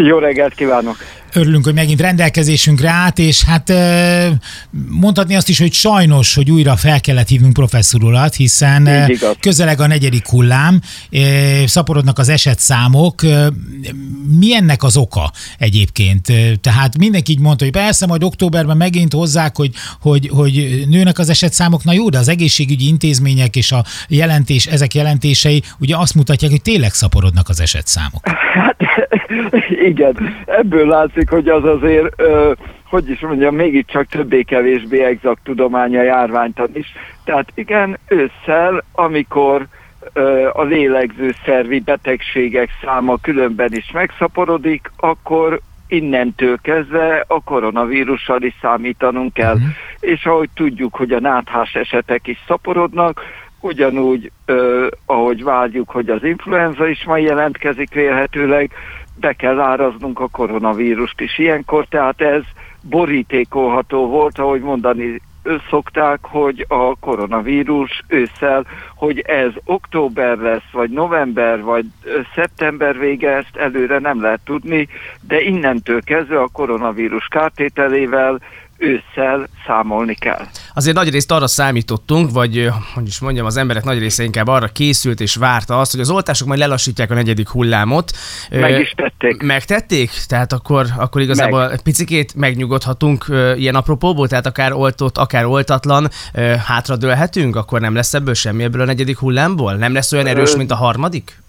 Jó reggelt kívánok! Örülünk, hogy megint rendelkezésünkre állt, és hát mondhatni azt is, hogy sajnos, hogy újra fel kellett hívnunk professzor urat, hiszen közeleg a 4. hullám, szaporodnak az esetszámok. Mi ennek az oka egyébként? Tehát mindenki így mondta, hogy persze, majd októberben megint hozzák, hogy nőnek az esetszámok. Na jó, de az egészségügyi intézmények és a jelentés, ezek jelentései ugye azt mutatják, hogy tényleg szaporodnak az esetszámok. Hát igen, ebből látszik, hogy az azért, hogy is mondjam, mégiscsak többé-kevésbé exakt tudomány a járványtan is. Tehát igen, ősszel, amikor a lélegzőszervi betegségek száma különben is megszaporodik, akkor innentől kezdve a koronavírussal is számítanunk kell. És ahogy tudjuk, hogy a náthás esetek is szaporodnak, ugyanúgy, ahogy várjuk, hogy az influenza is majd jelentkezik vélhetőleg, be kell áraznunk a koronavírust is ilyenkor, tehát ez borítékolható volt, ahogy mondani szokták, hogy a koronavírus ősszel, hogy ez október lesz, vagy november, vagy szeptember vége, ezt előre nem lehet tudni, de innentől kezdve a koronavírus kártételével ősszel számolni kell. Azért nagyrészt arra számítottunk, vagy hogy is mondjam, az emberek nagy része inkább arra készült és várta azt, hogy az oltások majd lelassítják a 4. hullámot. Meg is tették. Megtették? Tehát akkor igazából picikét megnyugodhatunk ilyen apropóból, tehát akár oltott, akár oltatlan, hátradőlhetünk, akkor nem lesz ebből semmi ebből a 4. hullámból? Nem lesz olyan erős, mint a 3.?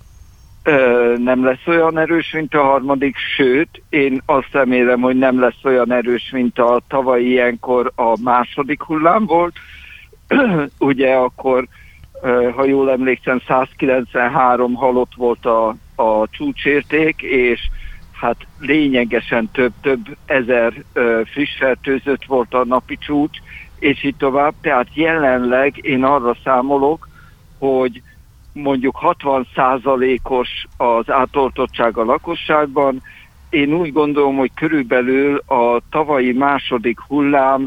Nem lesz olyan erős, mint a 3., sőt, én azt remélem, hogy nem lesz olyan erős, mint a tavalyi ilyenkor a 2. hullám volt. Ugye akkor, ha jól emlékszem, 193 halott volt a csúcsérték, és hát lényegesen több ezer friss fertőzött volt a napi csúcs, és így tovább. Tehát jelenleg én arra számolok, hogy mondjuk 60%-os az átoltottság a lakosságban. Én úgy gondolom, hogy körülbelül a tavalyi 2. hullám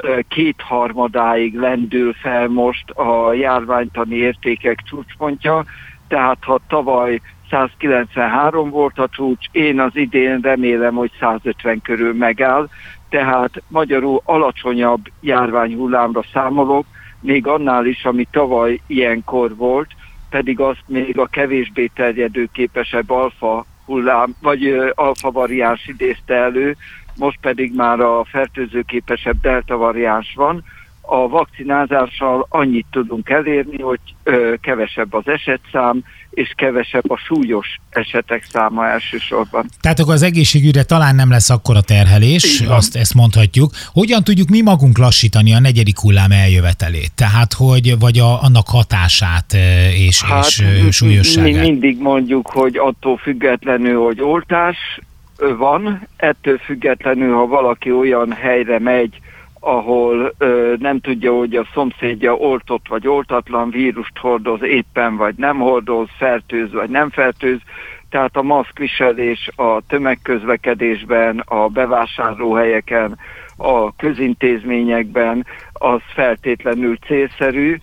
2/3 lendül fel most a járványtani értékek csúcspontja, tehát ha tavaly 193 volt a csúcs, én az idén remélem, hogy 150 körül megáll, tehát magyarul alacsonyabb járványhullámra számolok, még annál is, ami tavaly ilyenkor volt, pedig azt még a kevésbé terjedőképesebb alfa hullám, vagy alfa variáns idézte elő, most pedig már a fertőzőképesebb delta variáns van. A vakcinázással annyit tudunk elérni, hogy kevesebb az esetszám, és kevesebb a súlyos esetek száma elsősorban. Tehát akkor az egészségügyre talán nem lesz akkora terhelés, ezt mondhatjuk. Hogyan tudjuk mi magunk lassítani a 4. hullám eljövetelét? Tehát, vagy annak hatását és súlyosságát? Mi mindig mondjuk, hogy attól függetlenül, hogy oltás van, ettől függetlenül, ha valaki olyan helyre megy, ahol nem tudja, hogy a szomszédja oltott vagy oltatlan, vírust hordoz éppen, vagy nem hordoz, fertőz vagy nem fertőz. Tehát a maszkviselés a tömegközlekedésben, a bevásárlóhelyeken, a közintézményekben az feltétlenül célszerű.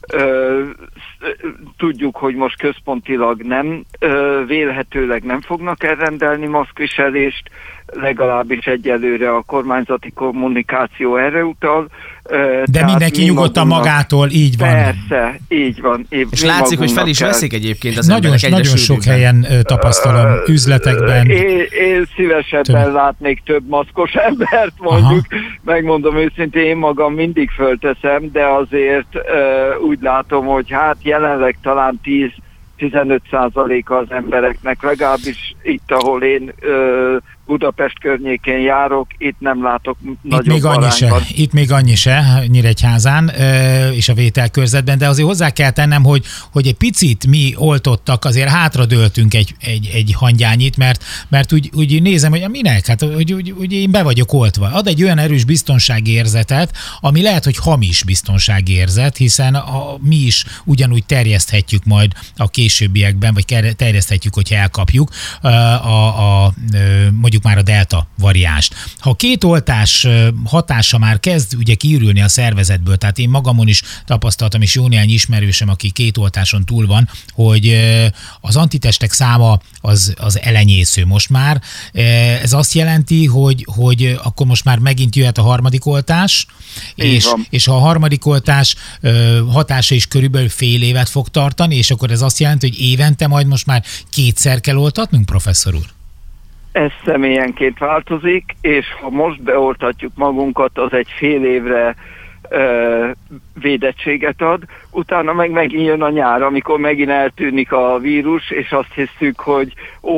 Tudjuk, hogy most központilag vélhetőleg nem fognak elrendelni maszkviselést, legalábbis egyelőre a kormányzati kommunikáció erre utal. De mindenki nyugodtan magától, így van. Persze, így van. És látszik, hogy fel is veszik egyébként az emberek egyre nagyon sok helyen tapasztalom, üzletekben. Én szívesebben látnék több maszkos embert, mondjuk. Megmondom őszintén, én magam mindig fölteszem, de azért úgy látom, hogy hát jelenleg talán 10-15% az embereknek, legalábbis itt, ahol én Budapest környékén járok, itt nem látok nagyobb arányban. Itt még annyi se, Nyíregyházán és a vételkörzetben, de azért hozzá kell tennem, hogy egy picit mi oltottak, azért hátradőltünk egy hangyányit, mert úgy nézem, hogy minek? Hát, hogy én be vagyok oltva. Ad egy olyan erős biztonságérzetet, ami lehet, hogy hamis biztonságérzet, hiszen mi is ugyanúgy terjeszthetjük majd a későbbiekben, vagy terjeszthetjük, hogyha elkapjuk mondjuk már a delta variánst. Ha két oltás hatása már kezd ugye kiürülni a szervezetből, tehát én magamon is tapasztaltam, és jó néhány ismerősöm, aki két oltáson túl van, hogy az antitestek száma az elenyésző most már. Ez azt jelenti, hogy akkor most már megint jöhet a harmadik oltás, és ha a harmadik oltás hatása is körülbelül fél évet fog tartani, és akkor ez azt jelenti, hogy évente majd most már kétszer kell oltatnunk, professzor úr? Ez személyenként változik, és ha most beoltatjuk magunkat, az egy fél évre védettséget ad, utána megint jön a nyár, amikor megint eltűnik a vírus, és azt hiszük, hogy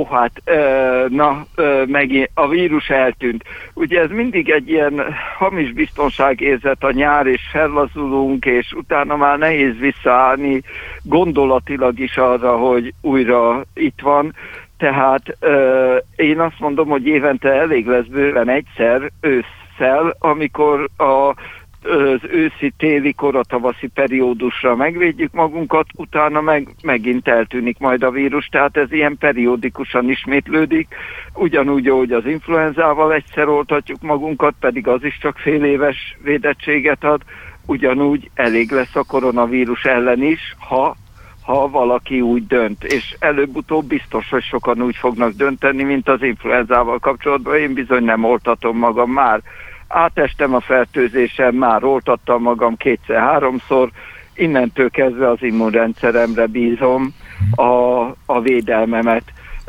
megint a vírus eltűnt. Ugye ez mindig egy ilyen hamis biztonságérzet a nyár, és fellazulunk, és utána már nehéz visszaállni gondolatilag is arra, hogy újra itt van. Tehát én azt mondom, hogy évente elég lesz bőven egyszer ősszel, amikor az őszi-téli, koratavaszi periódusra megvédjük magunkat, utána megint eltűnik majd a vírus, tehát ez ilyen periódikusan ismétlődik, ugyanúgy, ahogy az influenzával egyszer oltatjuk magunkat, pedig az is csak fél éves védettséget ad, ugyanúgy elég lesz a koronavírus ellen is, ha valaki úgy dönt, és előbb-utóbb biztos, hogy sokan úgy fognak dönteni, mint az influenzával kapcsolatban. Én bizony nem oltatom magam már. Átestem a fertőzésen, már oltattam magam 2-3-szor, innentől kezdve az immunrendszeremre bízom a védelmemet.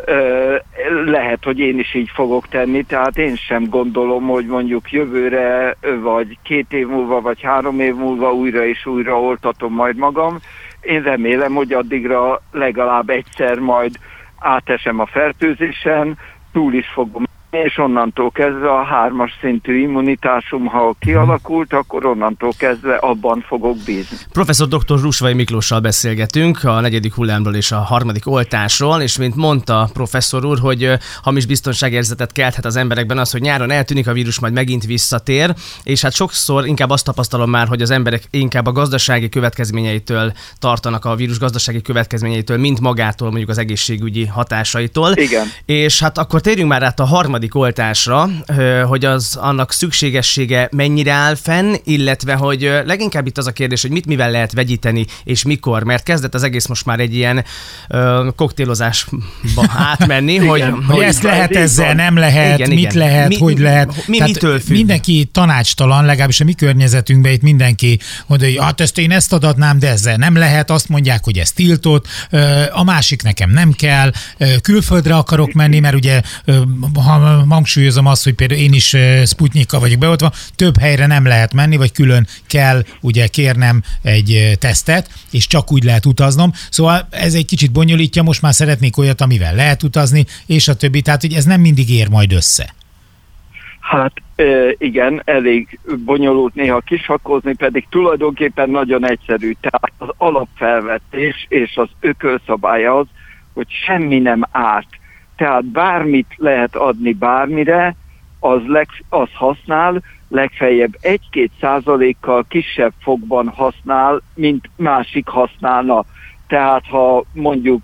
Lehet, hogy én is így fogok tenni, tehát én sem gondolom, hogy mondjuk jövőre, vagy 2 év múlva, vagy 3 év múlva újra és újra oltatom majd magam. Én remélem, hogy addigra legalább egyszer majd átesem a fertőzésen, túl is fogom, és onnantól kezdve a 3-as szintű immunitásom, ha kialakult, akkor onnantól kezdve abban fogok bízni. Professzor dr. Rusvay Miklóssal beszélgetünk a 4. hullámról és a harmadik oltásról, és mint mondta professzor úr, hogy hamis biztonságérzetet kelthet az emberekben az, hogy nyáron eltűnik a vírus, majd megint visszatér, és hát sokszor inkább azt tapasztalom már, hogy az emberek inkább a gazdasági következményeitől tartanak, a vírus gazdasági következményeitől, mint magától, mondjuk az egészségügyi hatásaitól. Igen. És hát akkor térjünk már át a harmadik oltásra, hogy annak szükségessége mennyire áll fenn, illetve hogy leginkább itt az a kérdés, hogy mit mivel lehet vegyíteni, és mikor, mert kezdett az egész most már egy ilyen koktélozásba átmenni, hogy ezt lehet ezzel, nem lehet, igen, mit lehet, hogy lehet. Mitől függ? Mindenki tanácstalan, legalábbis a mi környezetünkben itt mindenki mondja, hogy hát én ezt adatnám, de ezzel nem lehet, azt mondják, hogy ez tiltott, a másik nekem nem kell, külföldre akarok menni, mert ugye hangsúlyozom azt, hogy például én is Sputnikkal vagyok beoltva, több helyre nem lehet menni, vagy külön kell ugye kérnem egy tesztet, és csak úgy lehet utaznom. Szóval ez egy kicsit bonyolítja, most már szeretnék olyat, amivel lehet utazni, és a többi. Tehát, hogy ez nem mindig ér majd össze. Hát igen, elég bonyolult néha kisakkozni, pedig tulajdonképpen nagyon egyszerű. Tehát az alapfelvetés és az ökölszabály az, hogy semmi nem árt. Tehát bármit lehet adni bármire, az használ, legfeljebb 1-2%-kal kisebb fogban használ, mint másik használna. Tehát ha mondjuk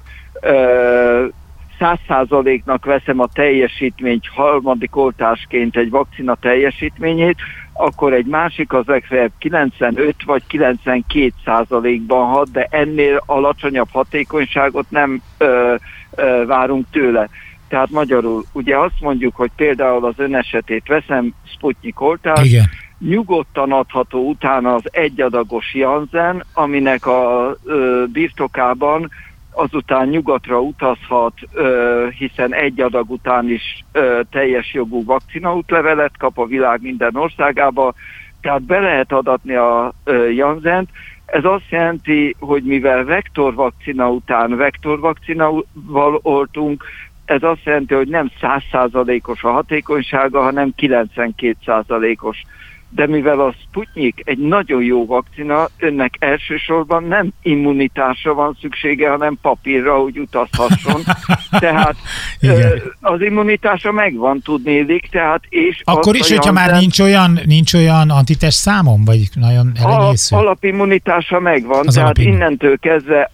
100%-nak veszem a teljesítményt harmadik oltásként egy vakcina teljesítményét, akkor egy másik az legfeljebb 95 vagy 92%-ban hat, de ennél alacsonyabb hatékonyságot nem várunk tőle. Tehát magyarul, ugye azt mondjuk, hogy például az ön esetét veszem, Sputnik oltás, igen, nyugodtan adható utána az 1 adagos Janssen, aminek a birtokában azután nyugatra utazhat, hiszen 1 adag után is teljes jogú vakcinaútlevelet kap a világ minden országába, tehát be lehet adatni a Janssent. Ez azt jelenti, hogy mivel vektorvakcina után vektorvakcinával oltunk, ez azt jelenti, hogy nem 100%-os a hatékonysága, hanem 92%-os. De mivel a Sputnik egy nagyon jó vakcina, önnek elsősorban nem immunitásra van szüksége, hanem papírra, hogy utazhasson. Tehát az immunitása megvan, tudnélik, tehát és akkor is, hogyha már nincs olyan antitest számom, vagy nagyon elenyésző? Alapimmunitása megvan, tehát innentől kezdve azt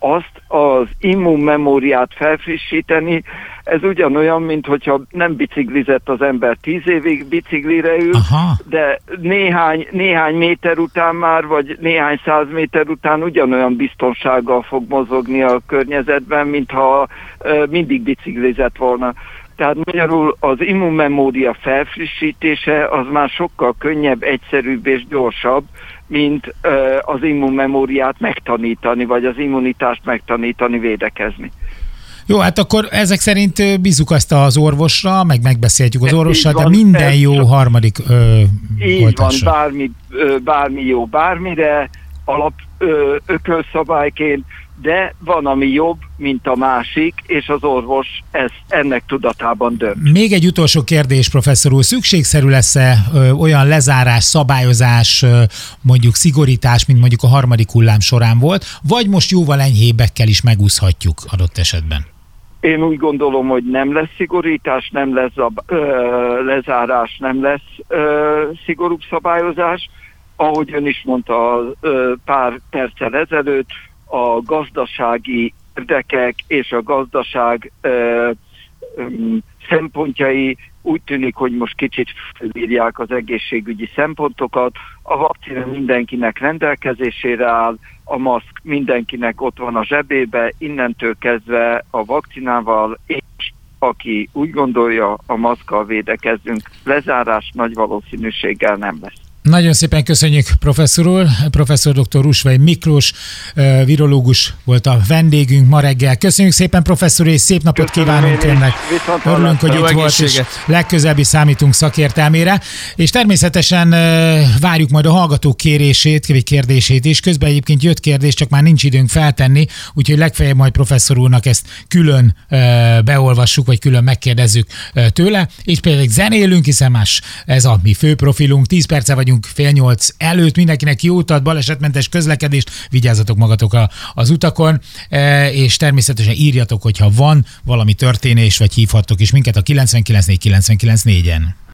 az immunmemóriát felfrissíteni, ez ugyanolyan, mint hogyha nem biciklizett az ember 10 évig, biciklire ül, de néhány méter után már, vagy néhány 100 méter után ugyanolyan biztonsággal fog mozogni a környezetben, mintha mindig biciklizett volna. Tehát magyarul az immunmemória felfrissítése az már sokkal könnyebb, egyszerűbb és gyorsabb, mint az immunmemóriát megtanítani, vagy az immunitást megtanítani, védekezni. Jó, hát akkor ezek szerint bízzuk azt az orvosra, meg megbeszéltjük az orvossal, de minden jó harmadik oltásra. Van, bármi jó bármire, ökölszabályként, de van, ami jobb, mint a másik, és az orvos ennek tudatában dönt. Még egy utolsó kérdés, professzor úr. Szükségszerű lesz-e olyan lezárás, szabályozás, mondjuk szigorítás, mint mondjuk a harmadik hullám során volt, vagy most jóval enyhébbekkel is megúszhatjuk adott esetben? Én úgy gondolom, hogy nem lesz szigorítás, nem lesz lezárás, nem lesz szigorúbb szabályozás. Ahogy ön is mondta pár perccel ezelőtt, a gazdasági érdekek és a gazdaság szempontjai úgy tűnik, hogy most kicsit felírják az egészségügyi szempontokat. A vakcina mindenkinek rendelkezésére áll, a maszk mindenkinek ott van a zsebébe, innentől kezdve a vakcinával, és aki úgy gondolja, a maszkkal védekezzünk, lezárás nagy valószínűséggel nem lesz. Nagyon szépen köszönjük, professzor úr. Professzor dr. Rusvay Miklós, virológus volt a vendégünk ma reggel. Köszönjük szépen, professzor, és szép napot kívánunk önnek. Örülünk, hogy itt volt, és legközelebb is számítunk szakértelmére. És természetesen várjuk majd a hallgatók kérését, vagy kérdését is. Közben egyébként jött kérdés, csak már nincs időnk feltenni, úgyhogy legfeljebb majd professzor úrnak ezt külön beolvassuk, vagy külön megkérdezzük tőle. És például zenélünk, hiszen más ez a mi fő profilunk. 10 perce vagyunk 7:30 előtt, mindenkinek jó utat, balesetmentes közlekedést, vigyázzatok magatokra az utakon, és természetesen írjatok, hogyha van valami történés, vagy hívhattok is minket a 99.4 99.4-en.